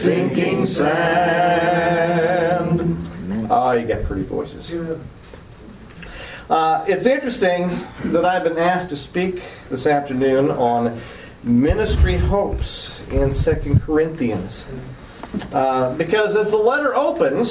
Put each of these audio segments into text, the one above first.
sinking sand. Oh, you got pretty voices. It's interesting that I've been asked to speak this afternoon on ministry hopes in 2 Corinthians. Because as the letter opens,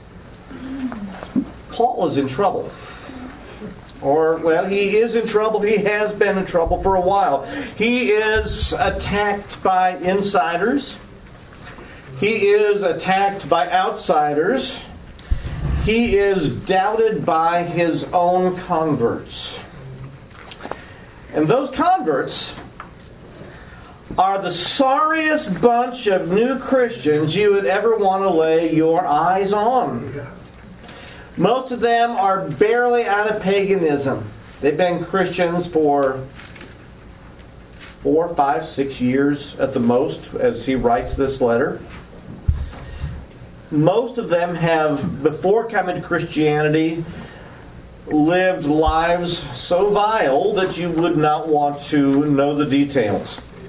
Paul is in trouble. Or, well, he is in trouble. He has been in trouble for a while. He is attacked by insiders. He is attacked by outsiders. He is doubted by his own converts. And those converts are the sorriest bunch of new Christians you would ever want to lay your eyes on. Most of them are barely out of paganism. They've been Christians for 4, 5, 6 years at the most as he writes this letter. Most of them have, before coming to Christianity, lived lives so vile that you would not want to know the details.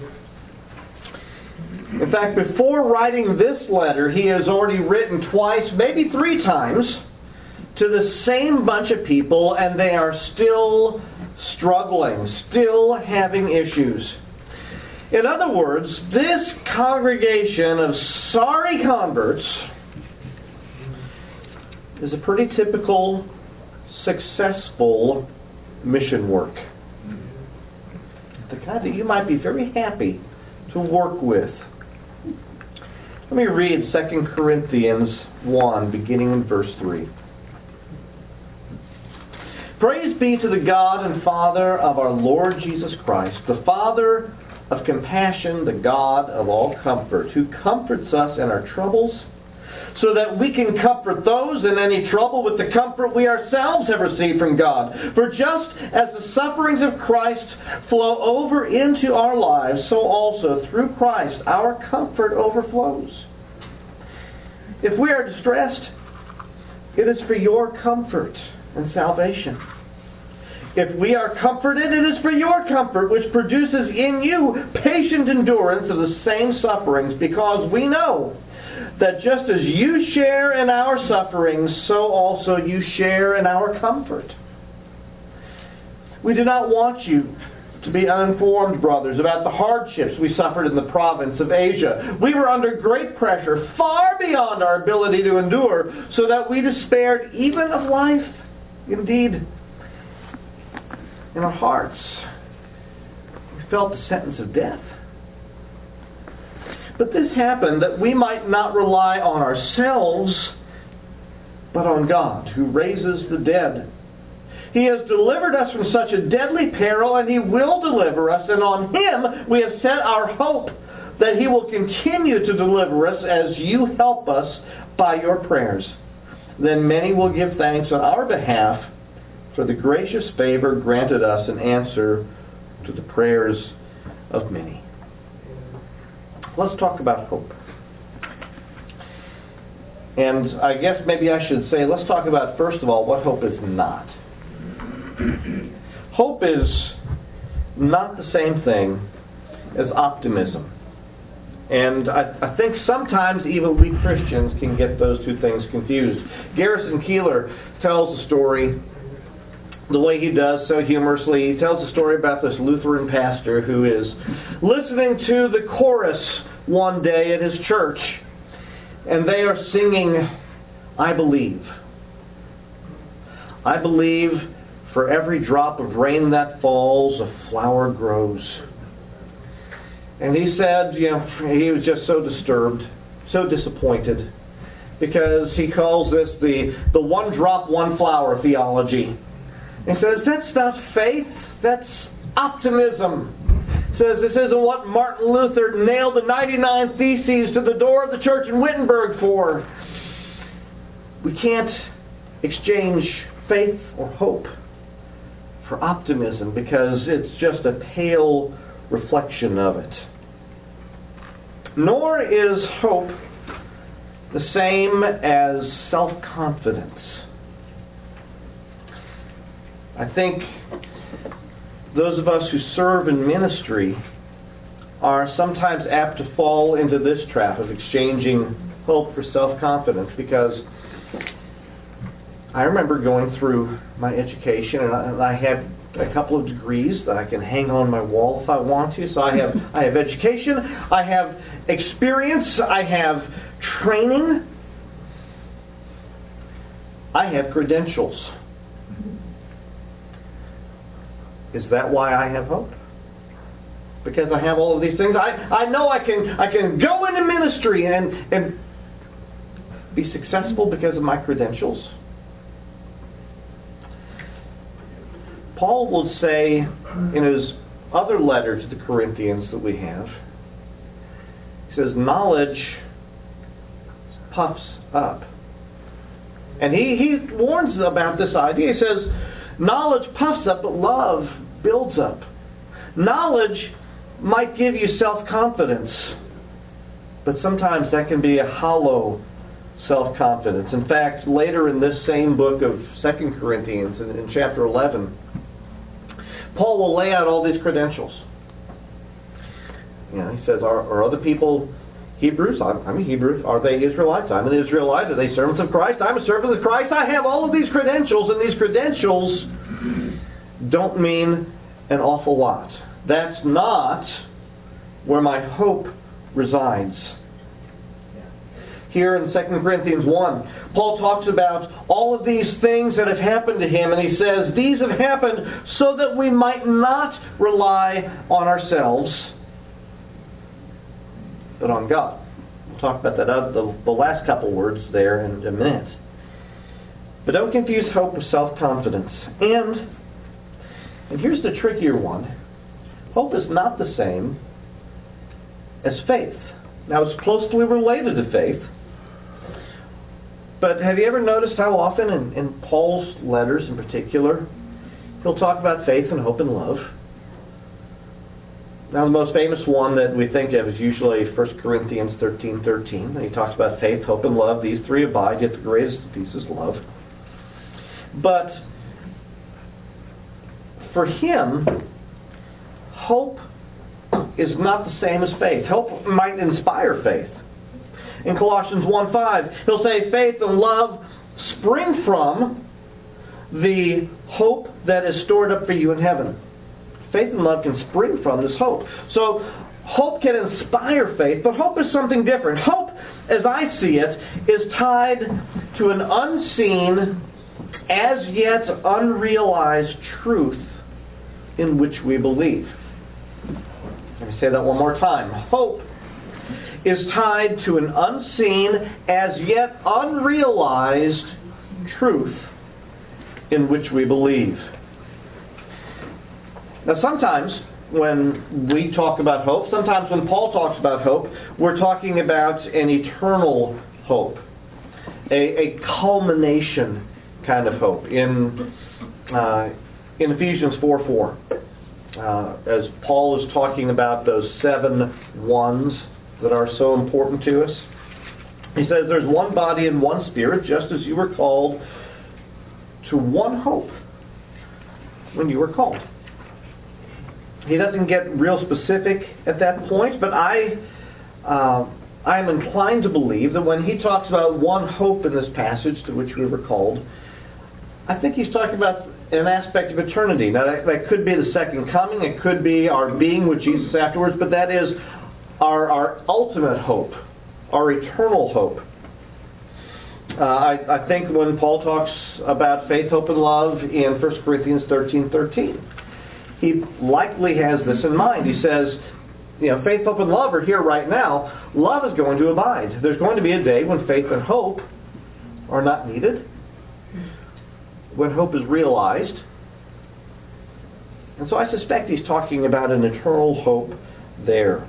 In fact, before writing this letter, he has already written twice, maybe 3 times, to the same bunch of people, and they are still struggling, still having issues. In other words, this congregation of sorry converts is a pretty typical, successful mission work. The kind that you might be very happy to work with. Let me read 2 Corinthians 1, beginning in verse 3. Praise be to the God and Father of our Lord Jesus Christ, the Father of compassion, the God of all comfort, who comforts us in our troubles, so that we can comfort those in any trouble with the comfort we ourselves have received from God. For just as the sufferings of Christ flow over into our lives, so also through Christ our comfort overflows. If we are distressed, it is for your comfort and salvation. If we are comforted, it is for your comfort, which produces in you patient endurance of the same sufferings, because we know that just as you share in our sufferings, so also you share in our comfort. We do not want you to be uninformed, brothers, about the hardships we suffered in the province of Asia. We were under great pressure, far beyond our ability to endure, so that we despaired even of life. Indeed, in our hearts, we felt the sentence of death. But this happened that we might not rely on ourselves, but on God, who raises the dead. He has delivered us from such a deadly peril, and He will deliver us, and on Him we have set our hope that He will continue to deliver us as you help us by your prayers. Then many will give thanks on our behalf for the gracious favor granted us in answer to the prayers of many. Let's talk about hope. And I guess maybe I should say, let's talk about, first of all, what hope is not. Hope is not the same thing as optimism. And I think sometimes even we Christians can get those two things confused. Garrison Keillor tells a story the way he does so humorously. He tells a story about this Lutheran pastor who is listening to the chorus one day at his church, and they are singing, I believe. I believe for every drop of rain that falls, a flower grows. And he said, he was just so disturbed, so disappointed, because he calls this the one drop, one flower theology. He says, that's not faith, that's optimism. He says, this isn't what Martin Luther nailed the 99 Theses to the door of the church in Wittenberg for. We can't exchange faith or hope for optimism because it's just a pale reflection of it. Nor is hope the same as self-confidence. I think those of us who serve in ministry are sometimes apt to fall into this trap of exchanging hope for self-confidence, because I remember going through my education, and I had a couple of degrees that I can hang on my wall if I want to. So I have education, I have experience, I have training, I have credentials. Is that why I have hope? Because I have all of these things. I know I can go into ministry and be successful because of my credentials. Paul will say in his other letter to the Corinthians that we have, he says, knowledge puffs up. And he warns about this idea. He says, knowledge puffs up, but love builds up. Knowledge might give you self-confidence, but sometimes that can be a hollow self-confidence. In fact, later in this same book of 2 Corinthians, in chapter 11, Paul will lay out all these credentials. He says, are other people Hebrews? I'm a Hebrew. Are they Israelites? I'm an Israelite. Are they servants of Christ? I'm a servant of Christ. I have all of these credentials, and these credentials don't mean an awful lot. That's not where my hope resides. Here in 2 Corinthians 1, Paul talks about all of these things that have happened to him, and he says, these have happened so that we might not rely on ourselves, but on God. We'll talk about that the last couple words there in a minute. But don't confuse hope with self-confidence. And here's the trickier one. Hope is not the same as faith. Now, it's closely related to faith. But have you ever noticed how often in Paul's letters in particular, he'll talk about faith and hope and love? Now, the most famous one that we think of is usually 1 Corinthians 13:13. He talks about faith, hope, and love. These three abide, yet the greatest of these is love. But for him, hope is not the same as faith. Hope might inspire faith. In Colossians 1:5, he'll say faith and love spring from the hope that is stored up for you in heaven. Faith and love can spring from this hope. So hope can inspire faith, but hope is something different. Hope, as I see it, is tied to an unseen, as yet unrealized truth in which we believe. Let me say that one more time. Hope is tied to an unseen, as yet unrealized truth in which we believe. Now, sometimes when we talk about hope, sometimes when Paul talks about hope, we're talking about an eternal hope, a culmination kind of hope. In Ephesians 4:4, as Paul is talking about those 7 ones that are so important to us, he says there's one body and one spirit, just as you were called to one hope when you were called. He doesn't get real specific at that point, but I'm inclined to believe that when he talks about one hope in this passage to which we were called, I think he's talking about an aspect of eternity. Now, that could be the second coming. It could be our being with Jesus afterwards, but that is our ultimate hope, our eternal hope. I think when Paul talks about faith, hope, and love in 1 Corinthians 13:13, he likely has this in mind. He says, faith, hope, and love are here right now. Love is going to abide. There's going to be a day when faith and hope are not needed, when hope is realized. And so I suspect he's talking about an eternal hope there.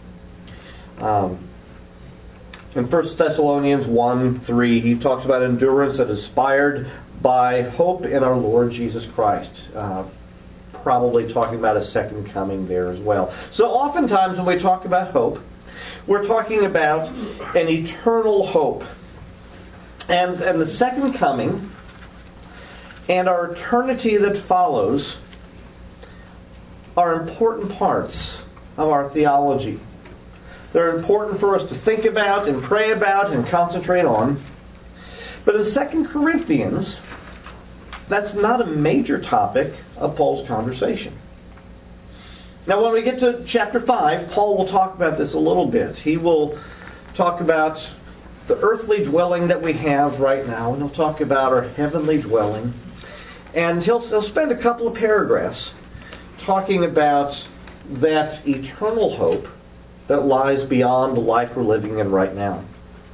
In 1 Thessalonians 1:3, he talks about endurance that is inspired by hope in our Lord Jesus Christ. Probably talking about a second coming there as well. So oftentimes when we talk about hope, we're talking about an eternal hope. And the second coming and our eternity that follows are important parts of our theology. They're important for us to think about and pray about and concentrate on. But in 2 Corinthians, that's not a major topic of Paul's conversation. Now, when we get to chapter 5, Paul will talk about this a little bit. He will talk about the earthly dwelling that we have right now, and he'll talk about our heavenly dwelling. And he'll spend a couple of paragraphs talking about that eternal hope that lies beyond the life we're living in right now.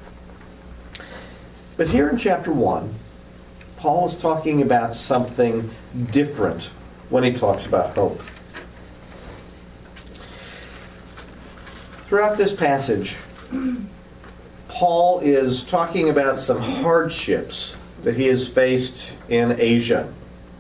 But here in chapter 1, Paul is talking about something different when he talks about hope. Throughout this passage, Paul is talking about some hardships that he has faced in Asia.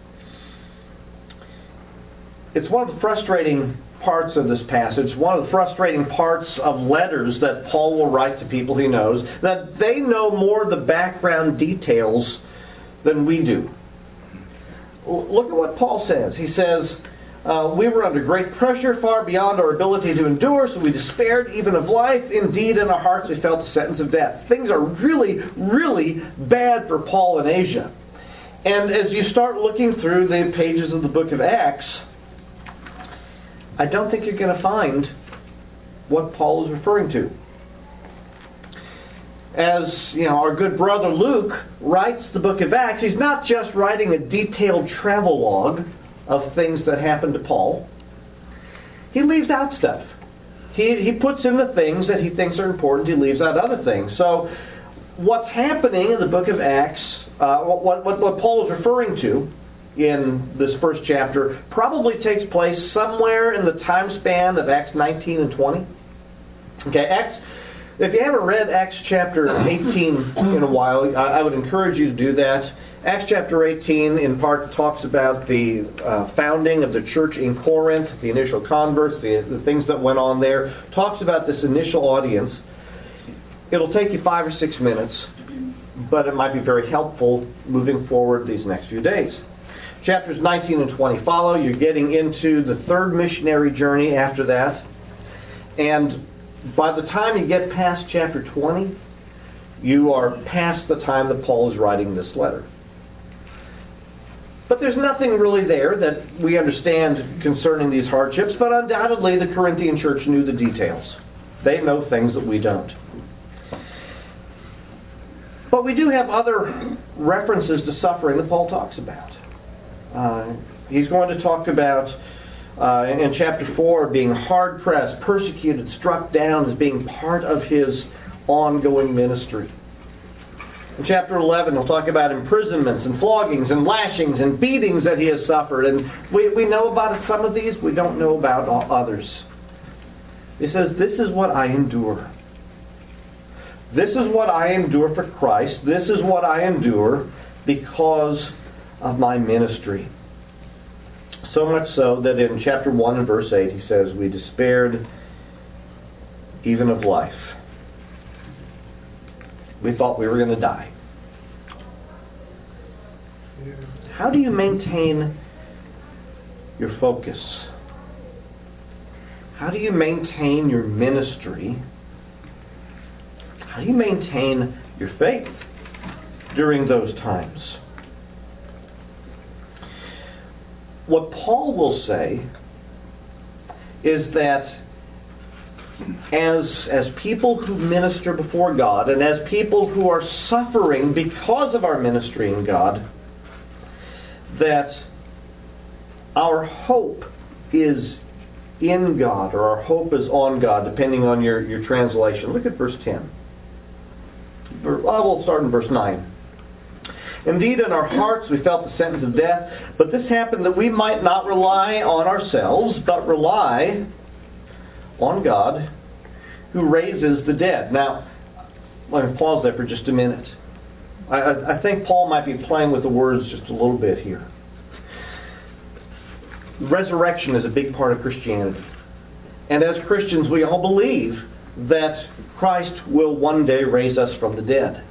It's one of the frustrating parts of this passage, one of the frustrating parts of letters that Paul will write to people he knows, that they know more of the background details than we do. Look at what Paul says. He says, we were under great pressure, far beyond our ability to endure, so we despaired even of life. Indeed, in our hearts we felt the sentence of death. Things are really, really bad for Paul in Asia. And as you start looking through the pages of the book of Acts, I don't think you're going to find what Paul is referring to. As our good brother Luke writes the book of Acts, he's not just writing a detailed travelogue of things that happened to Paul. He leaves out stuff. He puts in the things that he thinks are important. He leaves out other things. So what's happening in the book of Acts, what Paul is referring to in this first chapter, probably takes place somewhere in the time span of Acts 19 and 20. Okay, if you haven't read Acts chapter 18 in a while, I would encourage you to do that. Acts chapter 18 in part talks about the founding of the church in Corinth, the initial converts, the things that went on there. Talks about this initial audience. It'll take you 5 or 6 minutes, but it might be very helpful moving forward these next few days. Chapters 19 and 20 follow. You're getting into the third missionary journey after that. And by the time you get past chapter 20, you are past the time that Paul is writing this letter. But there's nothing really there that we understand concerning these hardships, but undoubtedly the Corinthian church knew the details. They know things that we don't. But we do have other references to suffering that Paul talks about. He's going to talk about, in chapter 4, being hard-pressed, persecuted, struck down as being part of his ongoing ministry. In chapter 11, he'll talk about imprisonments and floggings and lashings and beatings that he has suffered. And we know about some of these. We don't know about others. He says, this is what I endure. This is what I endure for Christ. This is what I endure because of my ministry. So much so that in chapter 1 and verse 8 he says, we despaired even of life. We thought we were going to die. How do you maintain your focus? How do you maintain your ministry? How do you maintain your faith during those times? What Paul will say is that as people who minister before God and as people who are suffering because of our ministry in God, that our hope is in God, or our hope is on God, depending on your translation. Look at verse 10. We'll start in verse 9. Indeed, in our hearts we felt the sentence of death, but this happened that we might not rely on ourselves, but rely on God, who raises the dead. Now, let me pause there for just a minute. I think Paul might be playing with the words just a little bit here. Resurrection is a big part of Christianity. And as Christians, we all believe that Christ will one day raise us from the dead.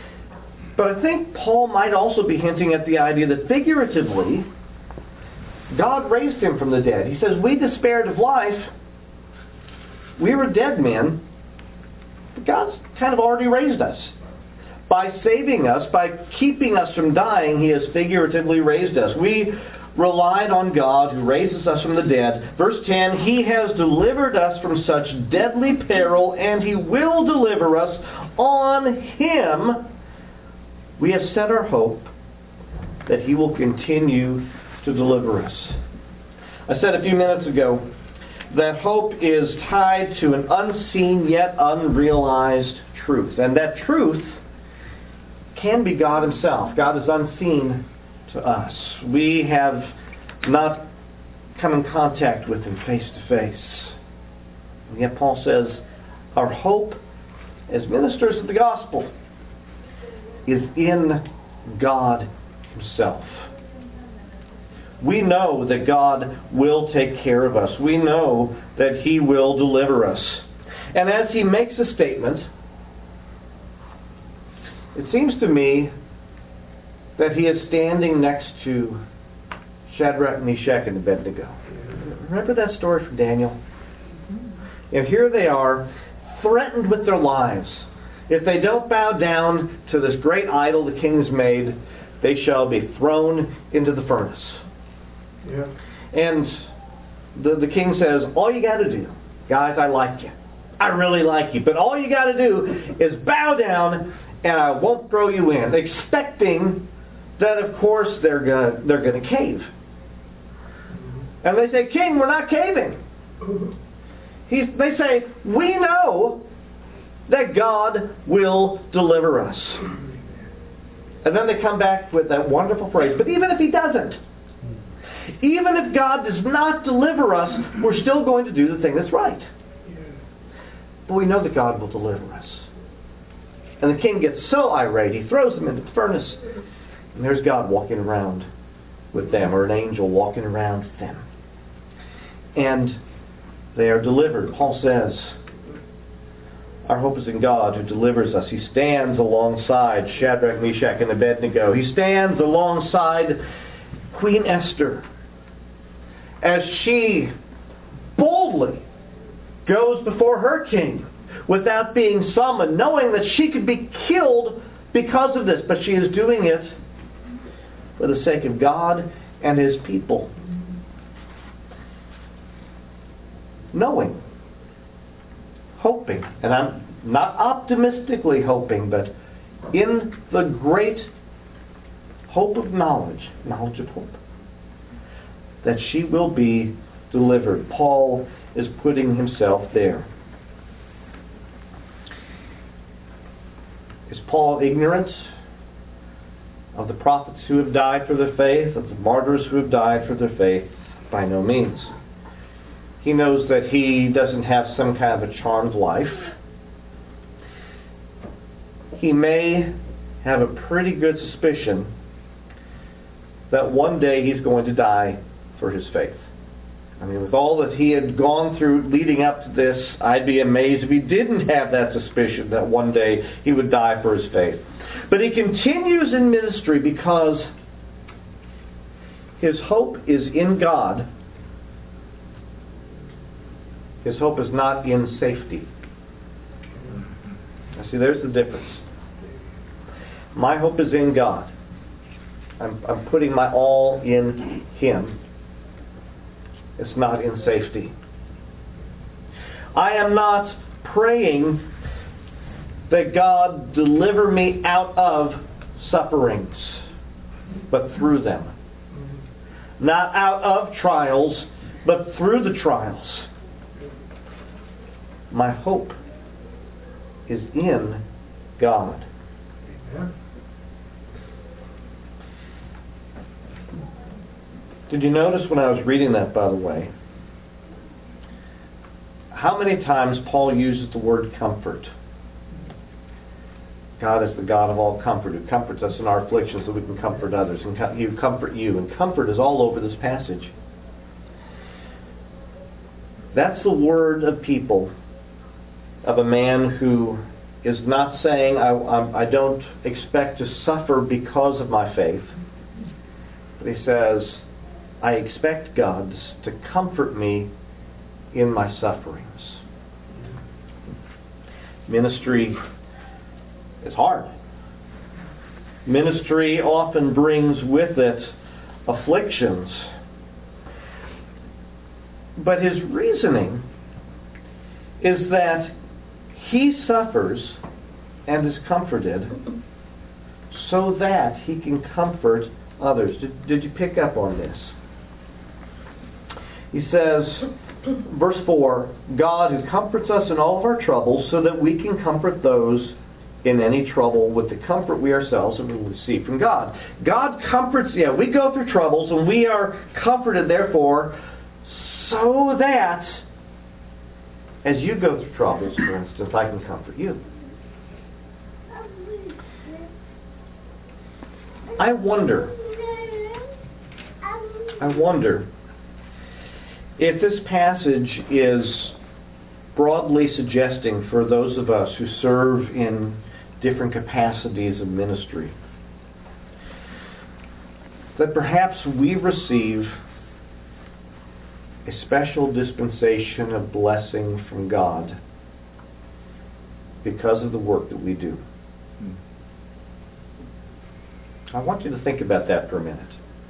But I think Paul might also be hinting at the idea that figuratively, God raised him from the dead. He says, we despaired of life. We were dead men. But God's kind of already raised us. By saving us, by keeping us from dying, He has figuratively raised us. We relied on God who raises us from the dead. Verse 10, He has delivered us from such deadly peril, and He will deliver us. On Him we have set our hope that He will continue to deliver us. I said a few minutes ago that hope is tied to an unseen yet unrealized truth. And that truth can be God Himself. God is unseen to us. We have not come in contact with Him face to face. And yet Paul says our hope as ministers of the gospel is in God Himself. We know that God will take care of us. We know that He will deliver us. And as he makes a statement, it seems to me that he is standing next to Shadrach, Meshach, and Abednego. Remember that story from Daniel? And here they are, threatened with their lives. If they don't bow down to this great idol the king has made, they shall be thrown into the furnace. Yeah. And the king says, all you got to do, guys, I like you. I really like you. But all you got to do is bow down and I won't throw you in. Expecting that, of course, they're going to cave. And they say, King, we're not caving. They say, we know that God will deliver us. And then they come back with that wonderful phrase, but even if He doesn't, even if God does not deliver us, we're still going to do the thing that's right. But we know that God will deliver us. And the king gets so irate, he throws them into the furnace. And there's God walking around with them, or an angel walking around with them. And they are delivered. Paul says, our hope is in God who delivers us. He stands alongside Shadrach, Meshach, and Abednego. He stands alongside Queen Esther as she boldly goes before her king without being summoned, knowing that she could be killed because of this. But she is doing it for the sake of God and His people. Knowing, hoping, and I'm not optimistically hoping, but in the great hope of knowledge of hope, that she will be delivered. Paul is putting himself there. Is Paul ignorant of the prophets who have died for their faith, of the martyrs who have died for their faith? By no means. He knows that he doesn't have some kind of a charmed life. He may have a pretty good suspicion that one day he's going to die for his faith. I mean, with all that he had gone through leading up to this, I'd be amazed if he didn't have that suspicion that one day he would die for his faith. But he continues in ministry because his hope is in God. His hope is not in safety. Now see, there's the difference. My hope is in God. I'm putting my all in Him. It's not in safety. I am not praying that God deliver me out of sufferings, but through them. Not out of trials, but through the trials. My hope is in God. Amen. Did you notice when I was reading that, by the way, how many times Paul uses the word comfort? God is the God of all comfort, who comforts us in our afflictions so we can comfort others, and He will comfort you. And comfort is all over this passage. That's the word of people, of a man who is not saying, I don't expect to suffer because of my faith. But he says, I expect God to comfort me in my sufferings. Ministry is hard. Ministry often brings with it afflictions. But his reasoning is that he suffers and is comforted so that he can comfort others. Did you pick up on this? He says, verse 4, God who comforts us in all of our troubles so that we can comfort those in any trouble with the comfort we ourselves have received from God. God comforts, we go through troubles and we are comforted therefore so that as you go through troubles, for instance, I can comfort you. I wonder if this passage is broadly suggesting for those of us who serve in different capacities of ministry that perhaps we receive a special dispensation of blessing from God because of the work that we do. I want you to think about that for a minute.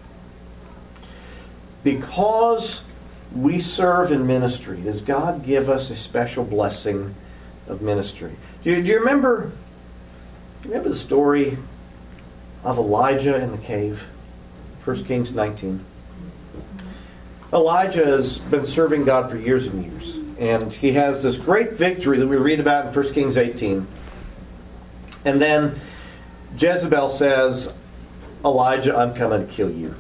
Because we serve in ministry, does God give us a special blessing of ministry? Do you remember the story of Elijah in the cave? 1 Kings 19. Elijah has been serving God for years and years. And he has this great victory that we read about in 1 Kings 18. And then Jezebel says, Elijah, I'm coming to kill you.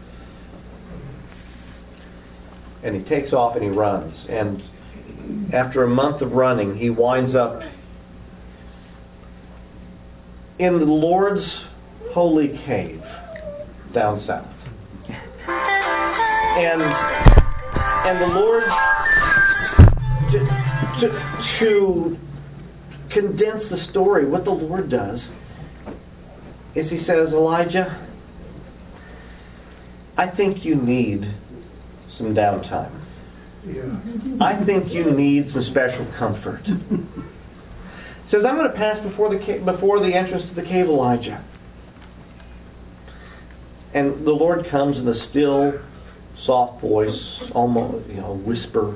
And he takes off and he runs. And after a month of running, he winds up in the Lord's holy cave down south. And the Lord, to condense the story, what the Lord does is he says, Elijah, I think you need some downtime. Yeah. I think you need some special comfort. He says, I'm going to pass before the entrance to the cave, Elijah. And the Lord comes in a still, soft voice, almost whisper.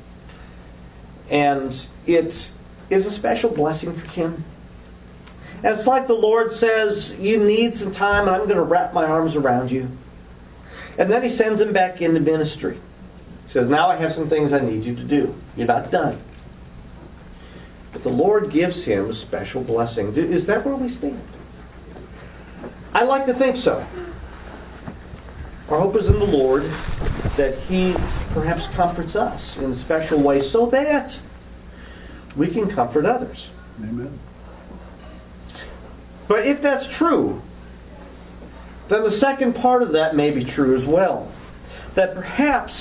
And it is a special blessing for him. And it's like the Lord says, you need some time and I'm going to wrap my arms around you. And then he sends him back into ministry. He says, now I have some things I need you to do. You're not done. But the Lord gives him a special blessing. Is that where we stand? I like to think so. Our hope is in the Lord that he perhaps comforts us in a special way so that we can comfort others. Amen. But if that's true, then the second part of that may be true as well. That perhaps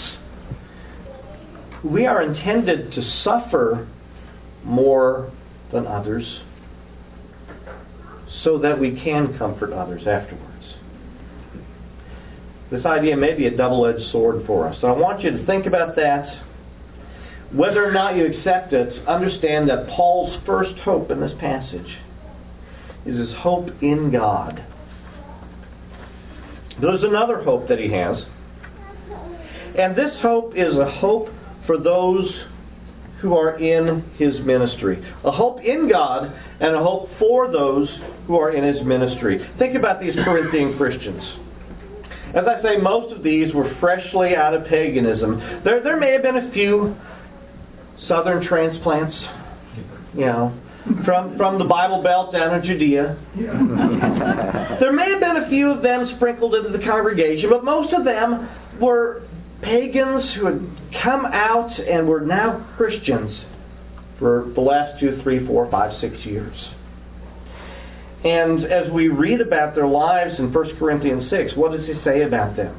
we are intended to suffer more than others so that we can comfort others afterwards. This idea may be a double-edged sword for us. So I want you to think about that. Whether or not you accept it, understand that Paul's first hope in this passage is his hope in God. There's another hope that he has. And this hope is a hope for those who are in his ministry. A hope in God and a hope for those who are in his ministry. Think about these Corinthian Christians. As I say, most of these were freshly out of paganism. There may have been a few southern transplants, from the Bible Belt down to Judea. There may have been a few of them sprinkled into the congregation, but most of them were pagans who had come out and were now Christians for the last 2, 3, 4, 5, 6 years. And as we read about their lives in 1 Corinthians 6, what does he say about them?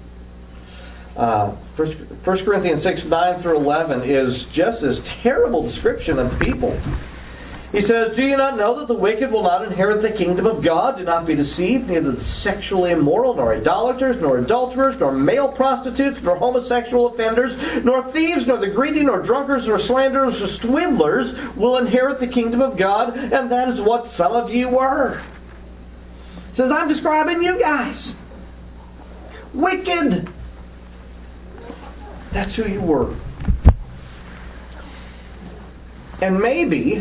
1 Corinthians 6, 9 through 11 is just this terrible description of people. He says, do you not know that the wicked will not inherit the kingdom of God? Do not be deceived, neither the sexually immoral, nor idolaters, nor adulterers, nor male prostitutes, nor homosexual offenders, nor thieves, nor the greedy, nor drunkards, nor slanderers, nor swindlers will inherit the kingdom of God, and that is what some of you were. He says, I'm describing you guys. Wicked. That's who you were. And maybe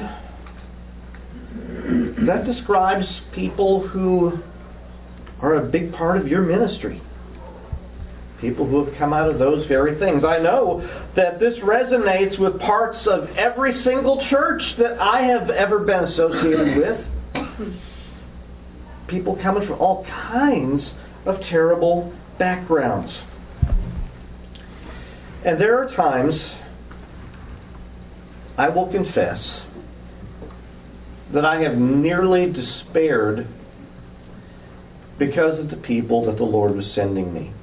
that describes people who are a big part of your ministry. People who have come out of those very things. I know that this resonates with parts of every single church that I have ever been associated with. People coming from all kinds of terrible backgrounds. And there are times, I will confess, that I have nearly despaired because of the people that the Lord was sending me.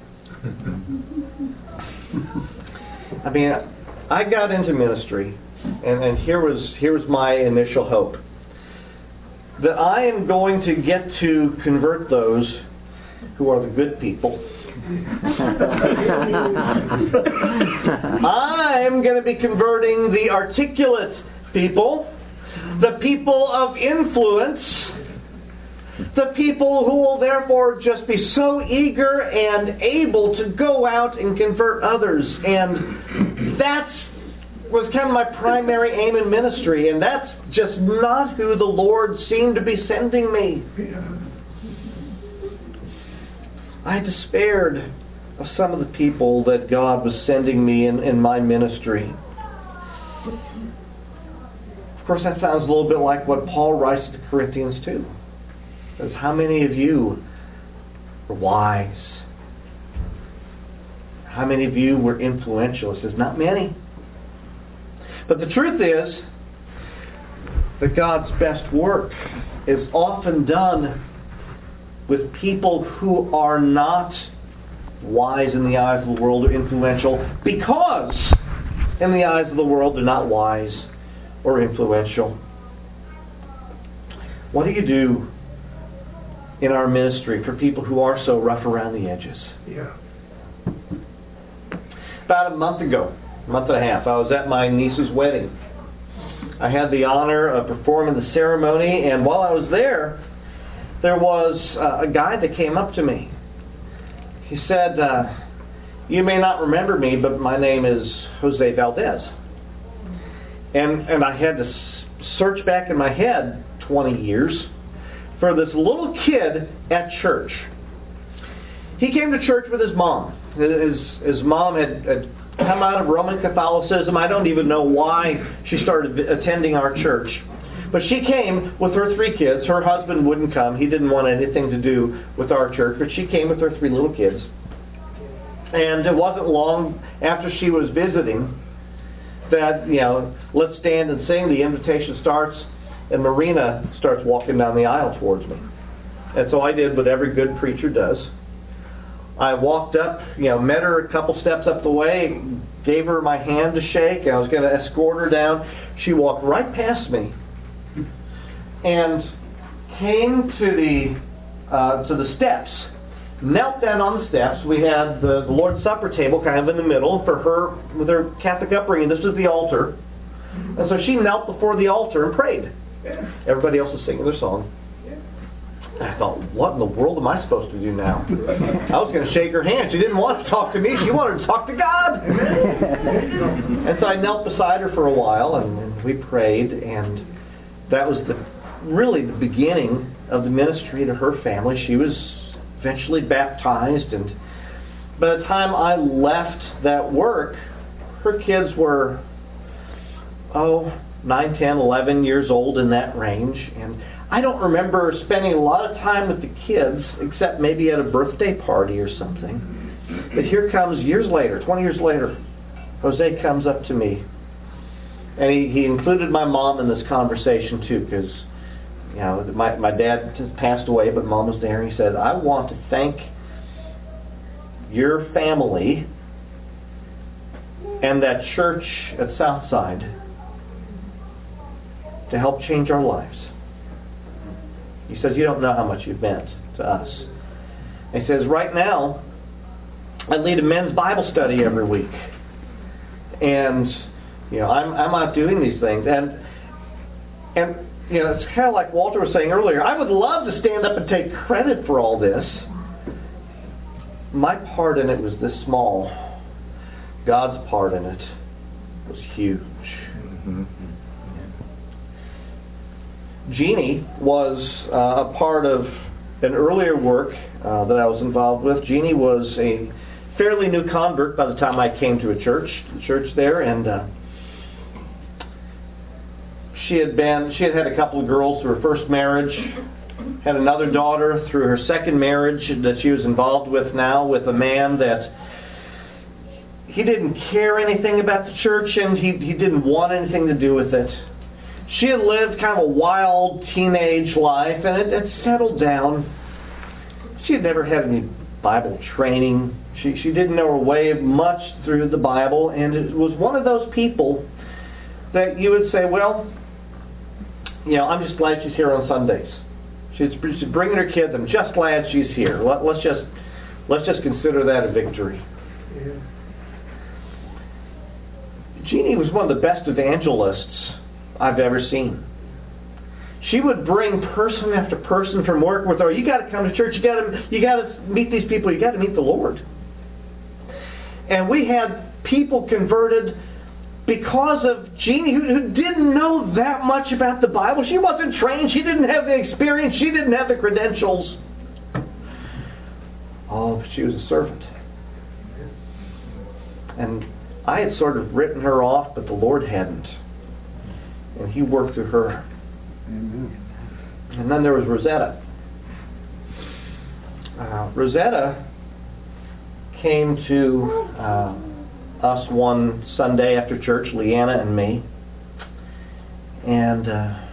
I mean, I got into ministry, and here was my initial hope. That I am going to get to convert those who are the good people. I'm going to be converting the articulate people, the people of influence, the people who will therefore just be so eager and able to go out and convert others. And that was kind of my primary aim in ministry, and that's just not who the Lord seemed to be sending me. I despaired of some of the people that God was sending me in my ministry. Of course, that sounds a little bit like what Paul writes to the Corinthians too. He says, how many of you were wise? How many of you were influential? He says, not many. But the truth is that God's best work is often done with people who are not wise in the eyes of the world or influential, because in the eyes of the world they're not wise or influential. What do you do in our ministry for people who are so rough around the edges? Yeah. About a month and a half, I was at my niece's wedding. I had the honor of performing the ceremony, and while I was there was a guy that came up to me. He said, you may not remember me, but my name is Jose Valdez. And I had to search back in my head 20 years for this little kid at church. He came to church with his mom. His mom had come out of Roman Catholicism. I don't even know why she started attending our church. But she came with her 3 kids. Her husband wouldn't come. He didn't want anything to do with our church. But she came with her 3 little kids. And it wasn't long after she was visiting that, let's stand and sing. The invitation starts, and Marina starts walking down the aisle towards me. And so I did what every good preacher does. I walked up, met her a couple steps up the way, gave her my hand to shake, and I was going to escort her down. She walked right past me and came to the steps, knelt down on the steps. We had the Lord's Supper table kind of in the middle for her with her Catholic upbringing. This was the altar. And so she knelt before the altar and prayed. Everybody else was singing their song. I thought, what in the world am I supposed to do now? I was going to shake her hand. She didn't want to talk to me. She wanted to talk to God. And so I knelt beside her for a while, and we prayed, and that was really the beginning of the ministry to her family. She was eventually baptized, and by the time I left that work, her kids were 9, 10, 11 years old, in that range. And I don't remember spending a lot of time with the kids, except maybe at a birthday party or something. But here comes, years later, 20 years later, Jose comes up to me. And he included my mom in this conversation too, because my dad just passed away, but Mom was there. And he said, I want to thank your family and that church at Southside to help change our lives. He says, you don't know how much you've meant to us. And he says, right now, I lead a men's Bible study every week. And, I'm out doing these things. And it's kind of like Walter was saying earlier. I would love to stand up and take credit for all this. My part in it was this small. God's part in it was huge. Mm-hmm. Jeannie was a part of an earlier work that I was involved with. Jeannie was a fairly new convert by the time I came to the church there, and she had a couple of girls through her first marriage, had another daughter through her second marriage that she was involved with now with a man that he didn't care anything about the church, and he didn't want anything to do with it. She had lived kind of a wild teenage life, and it settled down. She had never had any Bible training. She didn't know her way much through the Bible, and it was one of those people that you would say, well, I'm just glad she's here on Sundays. She's bringing her kids. I'm just glad she's here. Let's just consider that a victory. Yeah. Jeannie was one of the best evangelists I've ever seen. She would bring person after person from work with her. You got to come to church. You got to meet these people. You got to meet the Lord. And we had people converted because of Jeannie, who didn't know that much about the Bible. She wasn't trained. She didn't have the experience. She didn't have the credentials. Oh, she was a servant. And I had sort of written her off, but the Lord hadn't. And He worked through her. Amen. And then there was Rosetta. Rosetta came to us one Sunday after church, Leanna and me. And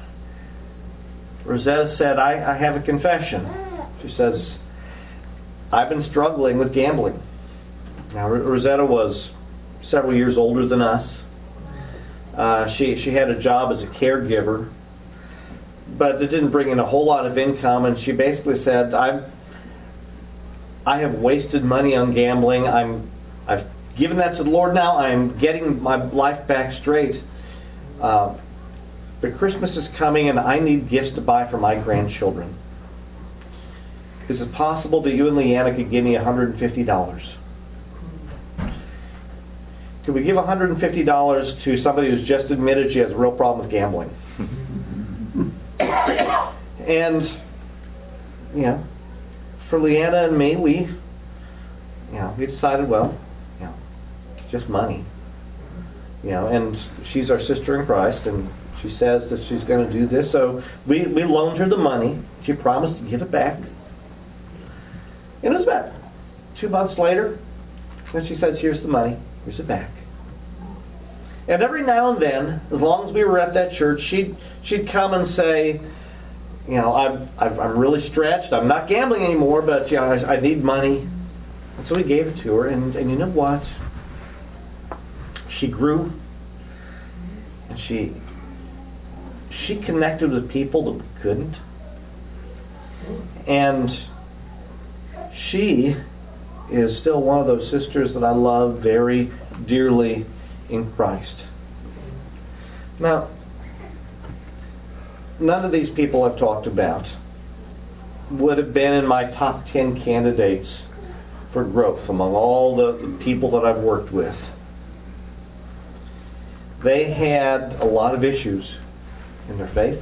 Rosetta said, I have a confession. She says, I've been struggling with gambling. Now, Rosetta was several years older than us. She had a job as a caregiver, but it didn't bring in a whole lot of income, and she basically said, I have wasted money on gambling. I've given that to the Lord now. I'm getting my life back straight. But Christmas is coming, and I need gifts to buy for my grandchildren. Is it possible that you and Leanna could give me $150? Could we give $150 to somebody who's just admitted she has a real problem with gambling? And, for Leanna and me, we decided, well, it's just money. And she's our sister in Christ, and she says that she's going to do this. So we loaned her the money. She promised to give it back. And it was about 2 months later, and she said, here's the money. Here's it back. And every now and then, as long as we were at that church, she'd come and say, I'm really stretched. I'm not gambling anymore, but I need money. And so we gave it to her, and you know what? She grew, and she connected with people that we couldn't. And she is still one of those sisters that I love very dearly in Christ. Now, none of these people I've talked about would have been in my top 10 candidates for growth among all the people that I've worked with. They had a lot of issues in their faith.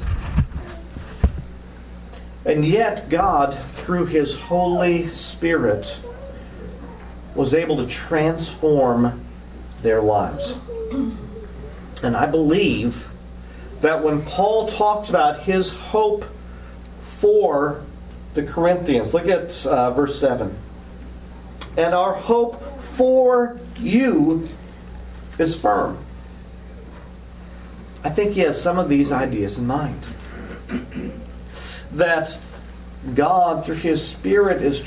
And yet God, through His Holy Spirit, was able to transform their lives. And I believe that when Paul talked about his hope for the Corinthians, look at verse 7. And our hope for you is firm. I think he has some of these ideas in mind. That God, through His Spirit, is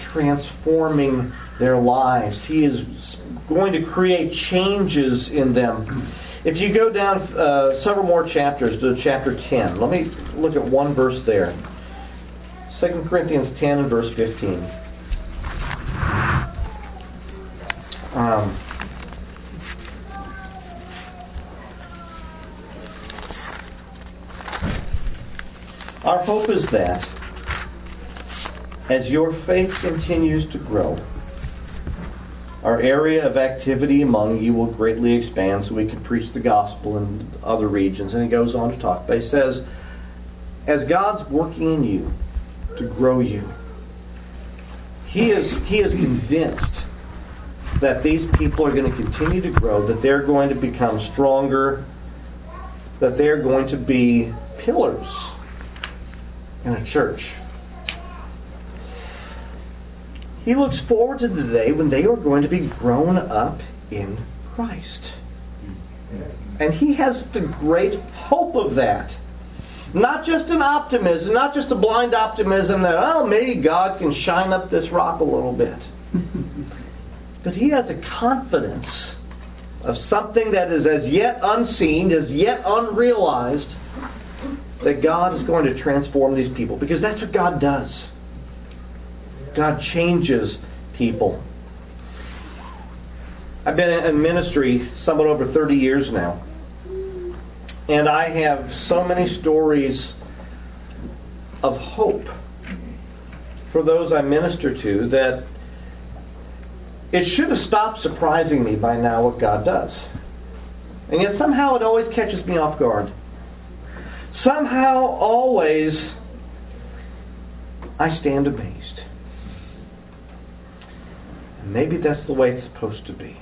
transforming their lives. He is going to create changes in them. If you go down several more chapters to chapter 10, let me look at one verse there. 2 Corinthians 10 and verse 15. Our hope is that as your faith continues to grow, our area of activity among you will greatly expand so we can preach the gospel in other regions. And he goes on to talk. But he says, as God's working in you to grow you, He is convinced that these people are going to continue to grow, that they're going to become stronger, that they're going to be pillars in a church. He looks forward to the day when they are going to be grown up in Christ. And he has the great hope of that. Not just an optimism, not just a blind optimism that, oh, maybe God can shine up this rock a little bit. But he has a confidence of something that is as yet unseen, as yet unrealized, that God is going to transform these people. Because that's what God does. God changes people. I've been in ministry somewhat over 30 years now. And I have so many stories of hope for those I minister to that it should have stopped surprising me by now what God does. And yet somehow it always catches me off guard. Somehow, always, I stand amazed. And maybe that's the way it's supposed to be.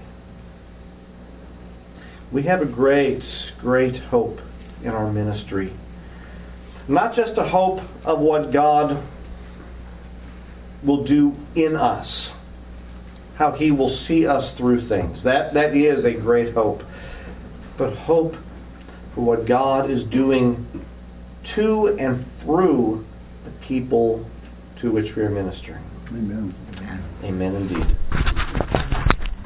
We have a great, great hope in our ministry. Not just a hope of what God will do in us, how He will see us through things. That is a great hope. But hope for what God is doing to and through the people to which we are ministering. Amen. Amen indeed.